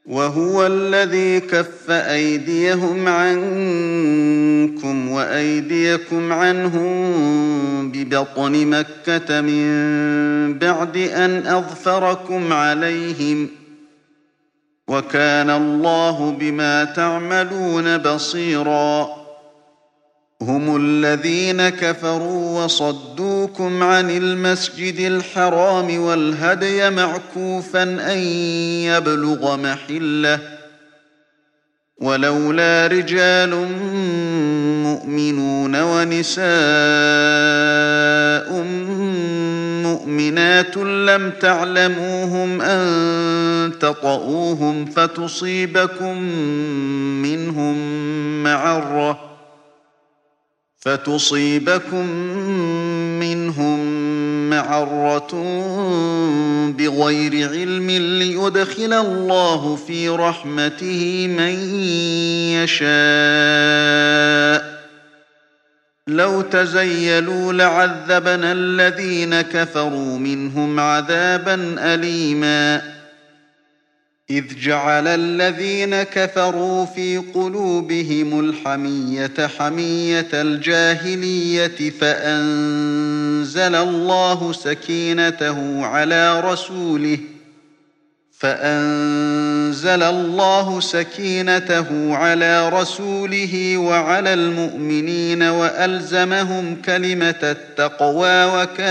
وهو الذي كف أيديهم عنكم وأيديكم عنهم ببطن مكة من بعد أن أظفركم عليهم، وكان الله بما تعملون بصيرا. هم الذين كفروا وصدوكم عن المسجد الحرام والهدي معكوفا أن يبلغ محله، ولولا رجال مؤمنون ونساء مؤمنات لم تعلموهم أن تطؤوهم فتصيبكم منهم معرة بغير علم ليدخل الله في رحمته من يشاء. لو تزيلوا لعذبنا الذين كفروا منهم عذابا أليما. إذ جعل الذين كفروا في قلوبهم الحمية حمية الجاهلية فأنزل الله سكينته على رسوله وعلى المؤمنين وألزمهم كلمة التقوى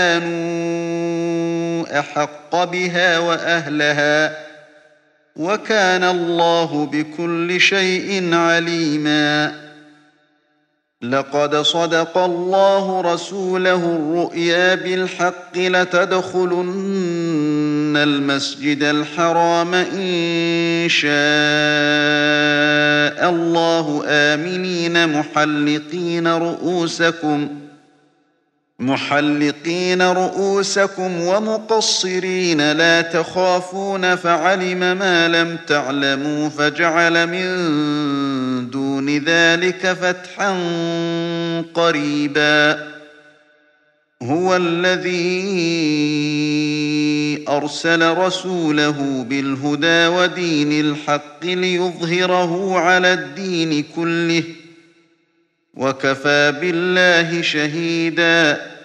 وكانوا أحق بها وأهلها، وكان الله بكل شيء عليما. لقد صدق الله رسوله الرؤيا بالحق لتدخلن المسجد الحرام إن شاء الله آمنين محلقين رؤوسكم ومقصرين لا تخافون فعلم ما لم تعلموا فجعل من دون ذلك فتحا قريبا. هو الذي أرسل رسوله بالهدى ودين الحق ليظهره على الدين كله، وكفى بالله شهيدا.